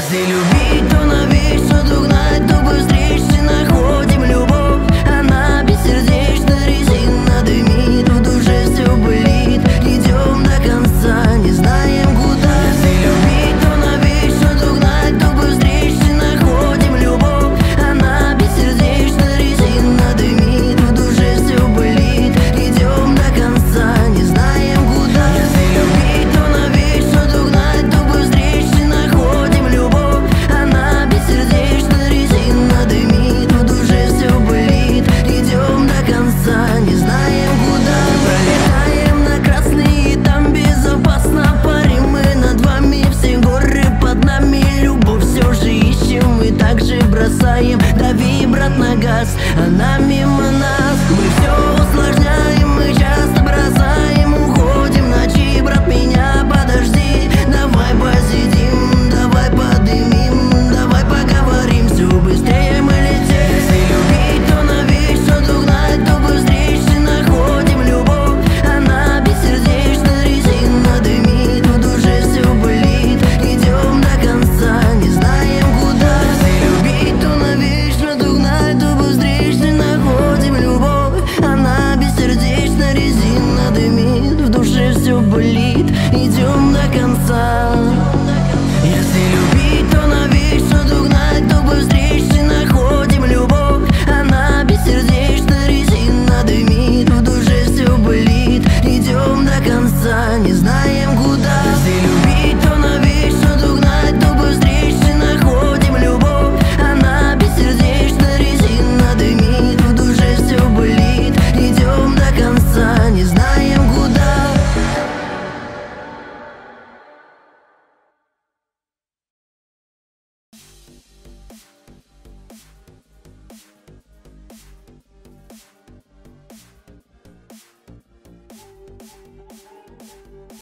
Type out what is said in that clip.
Если любить, то навечно догнать, то быстрее находим любовь. Она бессердечна, резина дымит, в душе все болит. Идем до конца, не знаем куда. Если любить, то навечно догнать, то быстрее находим любовь. Она бессердечна, резина дымит, в душе все болит. Идем до конца, не знаем куда. Если любить, то навечно догнать, то быстрее находим любовь. Она бессердечна, резина дымит, в душе все болит. Идем до конца, не знаем куда. Пролетаем на красный, и там безопасно. Парим мы над вами, все горы под нами. Любовь все же ищем и также бросаем. Дави, брат, на газ, она мимо нас. Мы все усложняем.